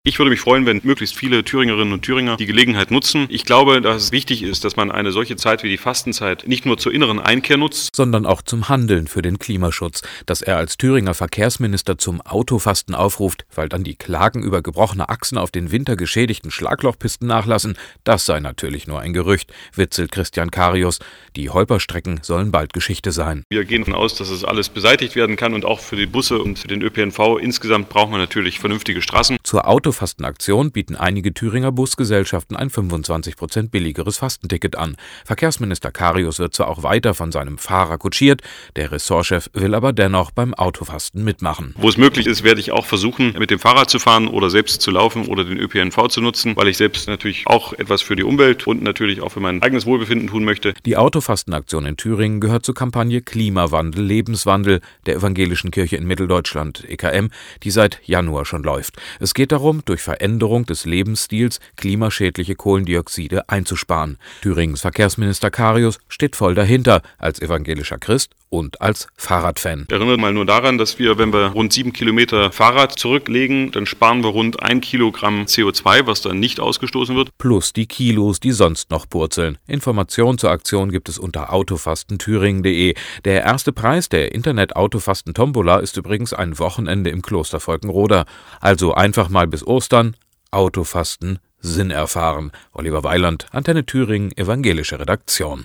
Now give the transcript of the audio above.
Ich würde mich freuen, wenn möglichst viele Thüringerinnen und Thüringer die Gelegenheit nutzen. Ich glaube, dass es wichtig ist, dass man eine solche Zeit wie die Fastenzeit nicht nur zur inneren Einkehr nutzt, sondern auch zum Handeln für den Klimaschutz. Dass er als Thüringer Verkehrsminister zum Autofasten aufruft, weil dann die Klagen über gebrochene Achsen auf den wintergeschädigten Schlaglochpisten nachlassen, das sei natürlich nur ein Gerücht, witzelt Christian Carius. Die Holperstrecken sollen bald Geschichte sein. Wir gehen davon aus, dass es alles beseitigt werden kann und auch für die Busse und für den ÖPNV insgesamt braucht man natürlich vernünftige Straßen. Zur Autofastenaktion bieten einige Thüringer Busgesellschaften ein 25% billigeres Fastenticket an. Verkehrsminister Carius wird zwar auch weiter von seinem Fahrer kutschiert, der Ressortchef will aber dennoch beim Autofasten mitmachen. Wo es möglich ist, werde ich auch versuchen, mit dem Fahrrad zu fahren oder selbst zu laufen oder den ÖPNV zu nutzen, weil ich selbst natürlich auch etwas für die Umwelt und natürlich auch für mein eigenes Wohlbefinden tun möchte. Die Autofastenaktion in Thüringen gehört zur Kampagne Klimawandel, Lebenswandel der Evangelischen Kirche in Mitteldeutschland, EKM, die seit Januar schon läuft. Es geht darum, durch Veränderung des Lebensstils klimaschädliche Kohlendioxide einzusparen. Thüringens Verkehrsminister Carius steht voll dahinter, als evangelischer Christ und als Fahrradfan. Erinnert mal nur daran, dass wir, wenn wir rund 7 Kilometer Fahrrad zurücklegen, dann sparen wir rund 1 Kilogramm CO2, was dann nicht ausgestoßen wird. Plus die Kilos, die sonst noch purzeln. Informationen zur Aktion gibt es unter autofastenthüringen.de. Der erste Preis der Internet-Autofasten-Tombola ist übrigens ein Wochenende im Kloster Volkenroda. Also einfach mal bis Ostern Autofasten Sinn erfahren. Oliver Weiland, Antenne Thüringen, evangelische Redaktion.